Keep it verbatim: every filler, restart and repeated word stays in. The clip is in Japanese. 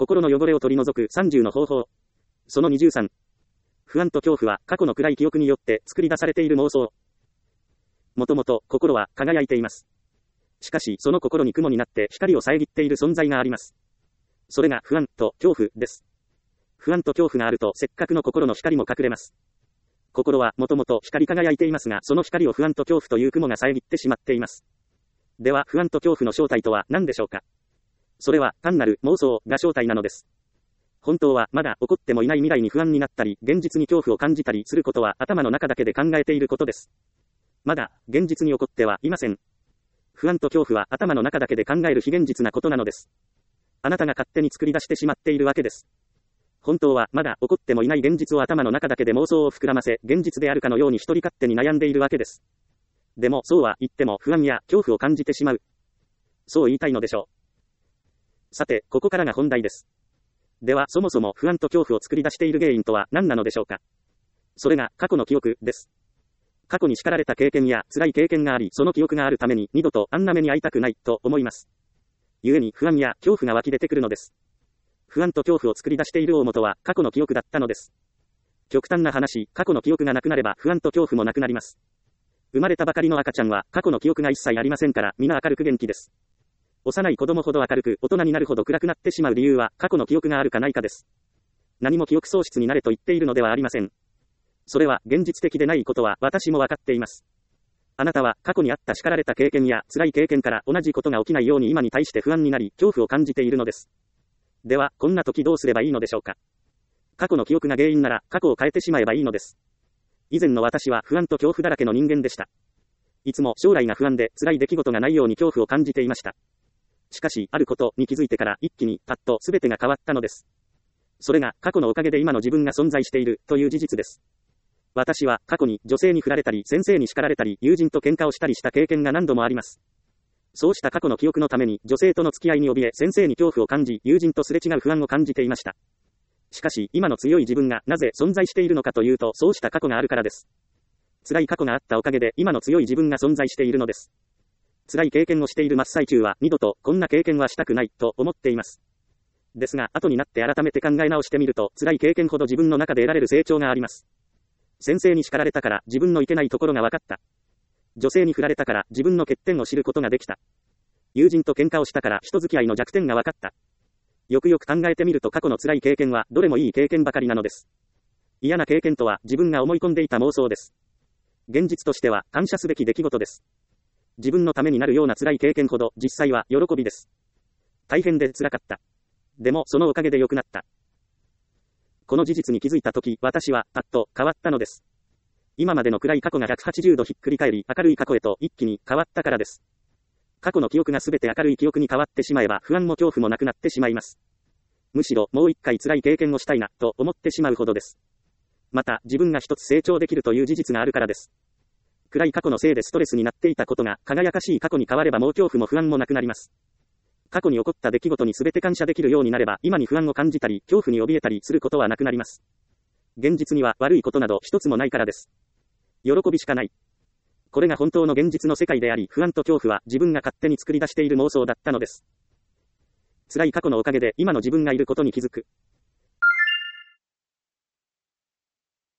心の汚れを取り除くさんじゅうの方法。そのにじゅうさん。不安と恐怖は過去の暗い記憶によって作り出されている妄想。もともと心は輝いています。しかしその心に雲になって光を遮っている存在があります。それが不安と恐怖です。不安と恐怖があるとせっかくの心の光も隠れます。心はもともと光り輝いていますが、その光を不安と恐怖という雲が遮ってしまっています。では不安と恐怖の正体とは何でしょうか。それは単なる妄想が正体なのです。本当はまだ起こってもいない未来に不安になったり、現実に恐怖を感じたりすることは頭の中だけで考えていることです。まだ現実に起こってはいません。不安と恐怖は頭の中だけで考える非現実なことなのです。あなたが勝手に作り出してしまっているわけです。本当はまだ起こってもいない現実を頭の中だけで妄想を膨らませ、現実であるかのように一人勝手に悩んでいるわけです。でもそうは言っても不安や恐怖を感じてしまう。そう言いたいのでしょう。さて、ここからが本題です。ではそもそも不安と恐怖を作り出している原因とは何なのでしょうか。それが過去の記憶です。過去に叱られた経験や辛い経験があり、その記憶があるために二度とあんな目に遭いたくないと思います。故に不安や恐怖が湧き出てくるのです。不安と恐怖を作り出している大元は過去の記憶だったのです。極端な話、過去の記憶がなくなれば不安と恐怖もなくなります。生まれたばかりの赤ちゃんは過去の記憶が一切ありませんから、皆明るく元気です。幼い子供ほど明るく、大人になるほど暗くなってしまう理由は過去の記憶があるかないかです。何も記憶喪失になれと言っているのではありません。それは現実的でないことは私も分かっています。あなたは過去にあった叱られた経験や辛い経験から同じことが起きないように今に対して不安になり、恐怖を感じているのです。では、こんな時どうすればいいのでしょうか。過去の記憶が原因なら過去を変えてしまえばいいのです。以前の私は不安と恐怖だらけの人間でした。いつも将来が不安で辛い出来事がないように恐怖を感じていました。しかし、あることに気づいてから一気にパッと全てが変わったのです。それが過去のおかげで今の自分が存在しているという事実です。私は過去に女性に振られたり、先生に叱られたり、友人と喧嘩をしたりした経験が何度もあります。そうした過去の記憶のために女性との付き合いに怯え、先生に恐怖を感じ、友人とすれ違う不安を感じていました。しかし、今の強い自分がなぜ存在しているのかというと、そうした過去があるからです。辛い過去があったおかげで今の強い自分が存在しているのです。辛い経験をしている真っ最中は二度とこんな経験はしたくないと思っています。ですが、後になって改めて考え直してみると、辛い経験ほど自分の中で得られる成長があります。先生に叱られたから自分のいけないところが分かった。女性に振られたから自分の欠点を知ることができた。友人と喧嘩をしたから人付き合いの弱点が分かった。よくよく考えてみると過去の辛い経験はどれもいい経験ばかりなのです。嫌な経験とは自分が思い込んでいた妄想です。現実としては感謝すべき出来事です。自分のためになるような辛い経験ほど実際は喜びです。大変で辛かった。でもそのおかげで良くなった。この事実に気づいたとき、私はパッと変わったのです。今までの暗い過去がひゃくはちじゅうどひっくり返り、明るい過去へと一気に変わったからです。過去の記憶がすべて明るい記憶に変わってしまえば不安も恐怖もなくなってしまいます。むしろもう一回辛い経験をしたいなと思ってしまうほどです。また自分が一つ成長できるという事実があるからです。暗い過去のせいでストレスになっていたことが輝かしい過去に変わればもう恐怖も不安もなくなります。過去に起こった出来事に全て感謝できるようになれば今に不安を感じたり恐怖に怯えたりすることはなくなります。現実には悪いことなど一つもないからです。喜びしかない。これが本当の現実の世界であり、不安と恐怖は自分が勝手に作り出している妄想だったのです。辛い過去のおかげで今の自分がいることに気づく。